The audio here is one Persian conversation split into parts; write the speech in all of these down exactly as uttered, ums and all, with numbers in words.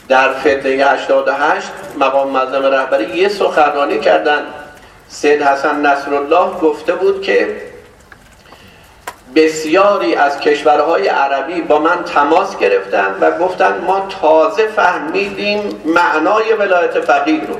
در فتنه هشتاد و هشت مقام معظم رهبری یه سخنرانی کردن. سید حسن نصرالله گفته بود که بسیاری از کشورهای عربی با من تماس گرفتن و گفتن ما تازه فهمیدیم معنای ولایت فقیه رو،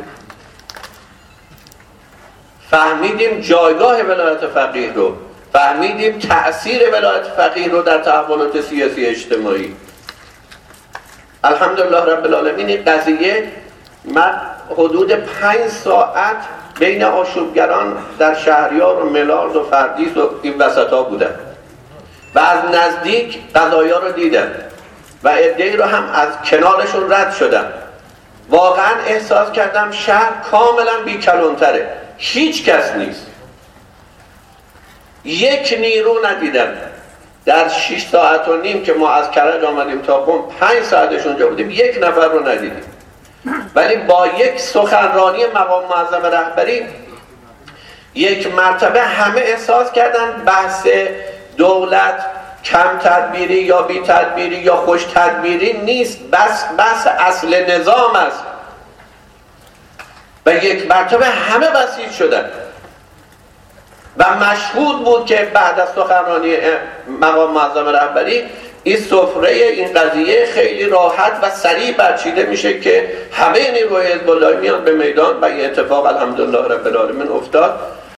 فهمیدیم جایگاه ولایت فقیه رو، فهمیدیم تأثیر ولایت فقیه رو در تحولات سیاسی اجتماعی. الحمدلله رب العالمین این قضیه من حدود پنج ساعت بین آشوبگران در شهریار و ملارد و فردیس و این وسط ها بودم و از نزدیک قضایا رو دیدم و عده‌ای رو هم از کنارشون رد شدم. واقعا احساس کردم شهر کاملا بیکلانتره، هیچ کس نیست، یک نیرو ندیدم. در شش ساعت و نیم که ما از کرج آمدیم تا قم پنج ساعتش اونجا بودیم، یک نفر رو ندیدیم. ولی با یک سخنرانی مقام معظم رهبری یک مرتبه همه احساس کردن بحث دولت کم تدبیری یا بی تدبیری یا خوش تدبیری نیست، بس بس اصل نظام است. و یک مرتبه همه بسیج شدن و مشهود بود که بعد از سخنرانی مقام معظم رهبری این سفره این قضیه خیلی راحت و سریع برچیده میشه که همه نیروهای حزب الله میان به میدان و این اتفاق الحمدلله رب العالمین افتاد.